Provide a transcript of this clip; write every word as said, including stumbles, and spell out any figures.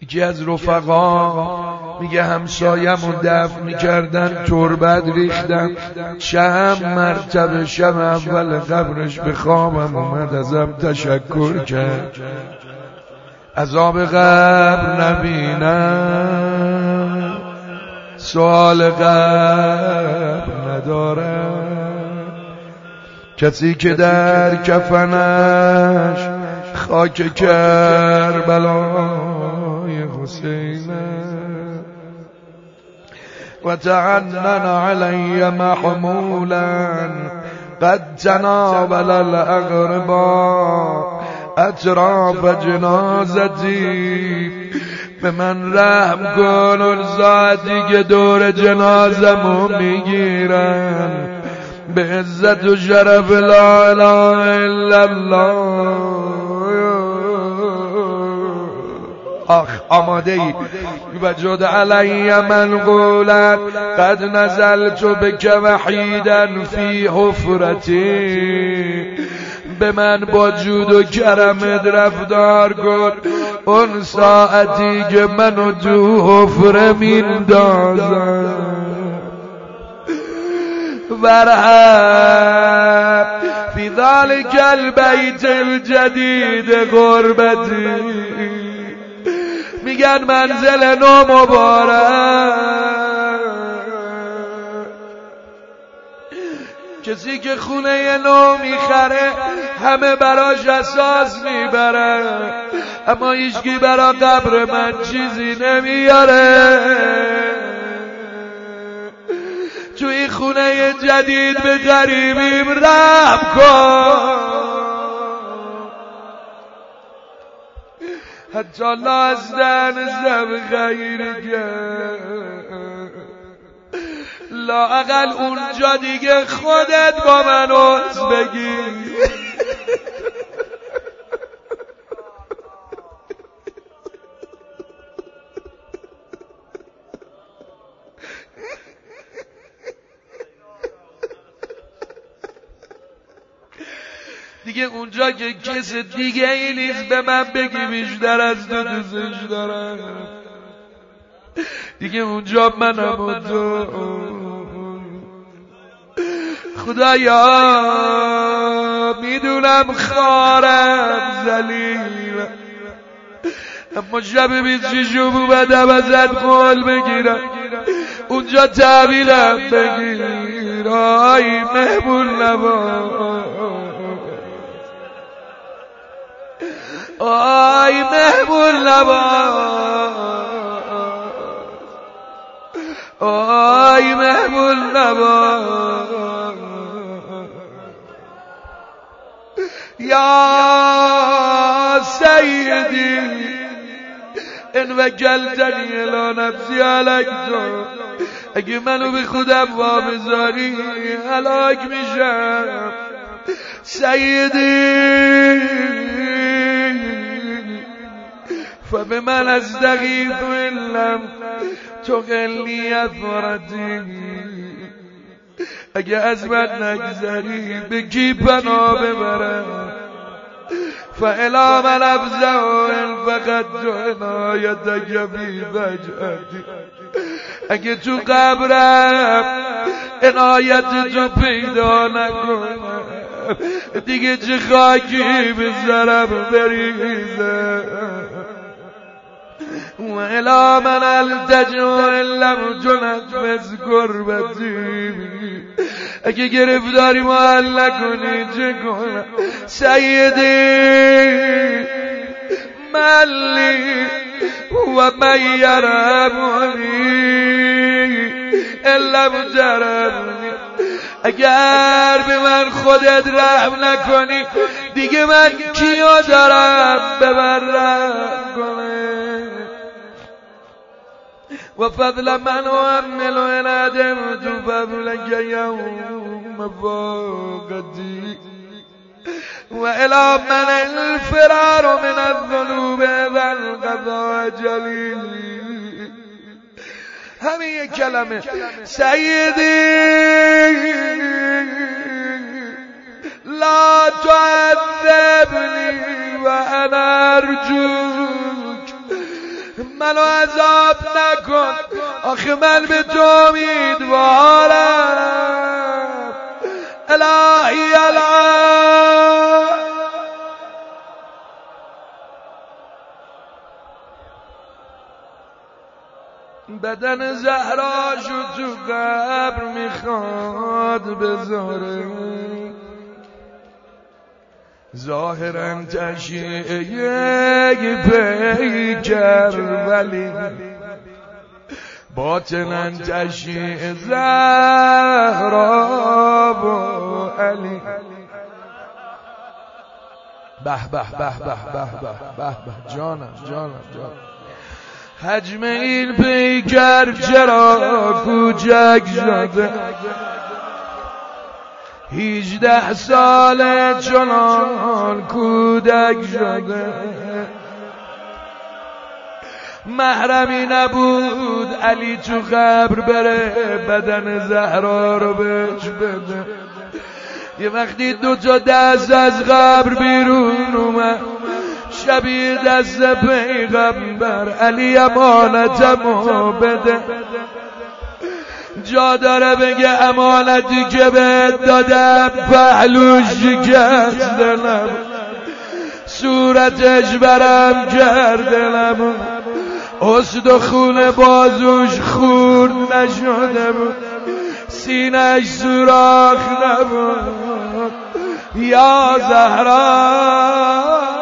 یکی از رفقا میگه همسایه‌مو دفن میکردن، تربت ریختم، چند مرتبه شب اول قبرش به خوابم اومد، ازم تشکر کرد. عذاب قبر نبینم، سوال قبر ندارم. کسی که در کفنش خاک کربلای حسینه و تعنن علی محمولا قد تناول الاغربا اطراف جنازتی. به من رحم کن، اون ساعتی که دور جنازمو میگیرن، به عزت و شرف لا اله الا الله. آخ آماده ای و جد علی منقولت قد نزلت بک وحیدا فی حفرتی. به من با جود و کرمت رفتار کن، اون ساعتی که منو تو حفره میندازم. ورحم فی ذلک البیت الجدید غربتی. میگن منزل نو مبارک، کسی که خونه نو میخره همه براش اساس میبره، اما هیچکی برا قبر من چیزی نمیاره. تو این خونه جدید به غریبیم رحم کن، حتی لازدن زب غیرگه لااقل اونجا دیگه خودت با من عوض بگیر. دیگه اونجا که کس دیگه ای نیست به من بگی بیشتر از تو دوستش دارم. دیگه اونجا منم و تو. خدایا میدونم خارم ذلیلم، اما شب بیست شیشم اومدم ازت قول بگیرم، اونجا تعبیرم بگیر. آی محبول نباش، آی محبول نباش، آی محبول نباش. یا سیدی ان وکلتنی الی نفسی هلکت. اگه منو به خودم وابذاری هلاک میشم. سیدی فبمن استغیث ان لم تقلی اثرتی. اگه از من نگذری به کی پناه ببرم؟ فالی من افزع ان فقدت عنایتک فی فجأتی. اگه تو قبرم عنایت تو پیدا نکنم دیگه چه خاکی به سرم بریزه. و الی من التجو ان لم تنفذ کربتی. اگه گرفتاری محل نکنی چه کنم؟ سیدی ملی و من یرحمنی ان لم ترحمنی. اگر به من خودت رحم نکنی دیگه من کیو دارم به من رحم کنه؟ و فضل من احمل ان عدمت فضلک یوم فاقتی. و الی من الفرار من الذنوب اذا انقضى اجلی. همین یک کلمه سیدی لا تعذبنی و انا ارجوک. منو عذاب نکن، آخه من به تو امیدوارم. الهی الان بدن زهراشو تو قبر میخواد بذاره، ظاهرا تشییع پیکر ولی باطنا تشییع زهرا و علی. به به به به به به به به جانم جانم جانم. حجم این پیکر چرا کوچک شده، هیجده ساله چنان کودک شده. محرمی نبود علی تو قبر بره بدن زهرا رو بهش بده. یه وقتی دو تا دست از قبر بیرون اومد شبیه دست پیغمبر، علی امانتمو بده. جا داره بگه امانتی که بهت دادم پهلوش شکست دلم، صورتش برم کرد دلم، استخون بازوش خورد نشده بود، سینه‌اش سوراخ نبود. یا زهرا